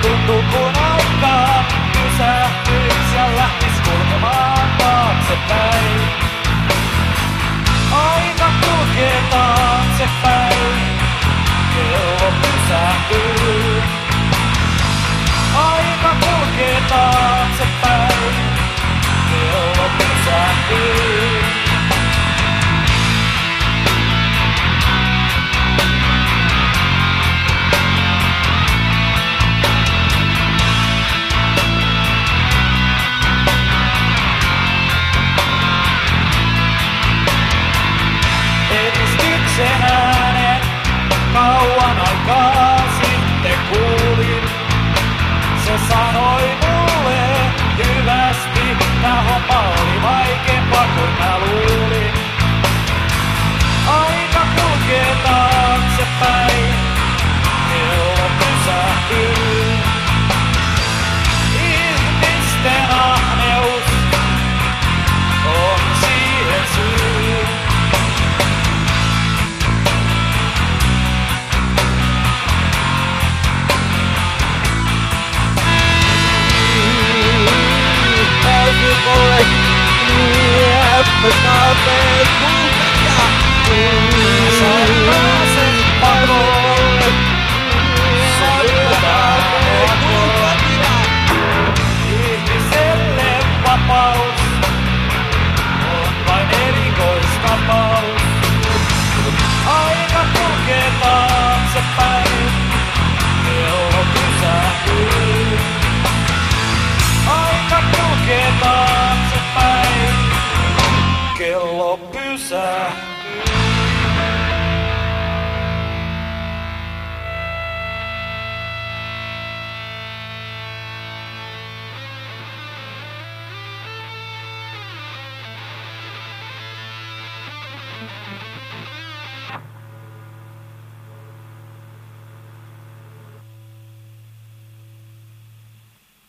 tuntuu kun aikaa pysähtyis ja lähtis kulkemaan taaksepäin. Aika kulkee taaksepäin, kello pysähtyy. Aika kulkee taaksepäin, kello pysähtyy. Sen äänen kauan aikaa sitten kuulin. Se sanoi mulle hyvästi, tää homma oli vaikeempaa kuin mä luulin. Aika kulkee taaksepäin, kello pysähtyy. Ihmisten ahneus on siihen syy. Mulle, yeah, but not bad,